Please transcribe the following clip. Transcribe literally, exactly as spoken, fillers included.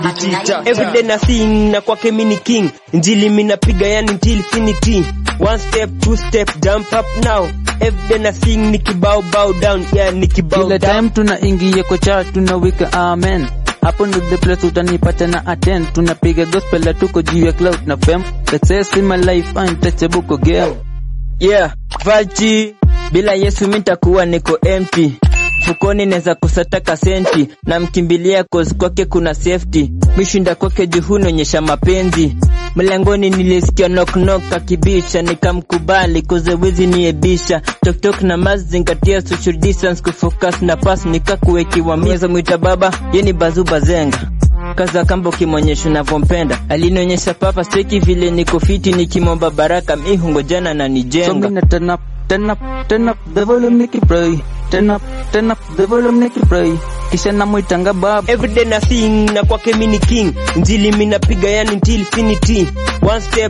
Everyday na sing na kwake mini king. Njili mina piga yani until infinity. One step, two step, jump up now. Everyday na sing nikibao bow down. Yeah, nikibao down. Kila time tunaingia kwa chart tunawika amen. Hapo ndo the place utanipata na attend. Tunapiga gospel la tuko juu ya cloud na fame. Success in my life untouchable ko game. Yeah, Vachi. Bila Yesu mitakuwa niko empty. Fukoni neza kusataka senti. Na mkimbilia cause kwake kuna safety. Mishinda kwake juhuni onyesha mapenzi. Mlangoni nilisikia knock knock akibisha. Nikamkubali cause wezi niebisha. Tok tok na mazingatia social distance. Kufocus na pass nikakuwekiwa mweza mwita baba. Yeni bazu bazenga. Kaza kambo kimonyesho na vompenda. Alinionyesha papa steki vile niko fiti. Nikimomba baraka mihungo jana na nijenga. So mina turn up, turn up, turn up the volume nikipray. Turn up, turn up the volume nikipray. Kisha na mwitanga baba. Everyday na sing na kwake mini king. Njili mina piga yani until infinity. One step,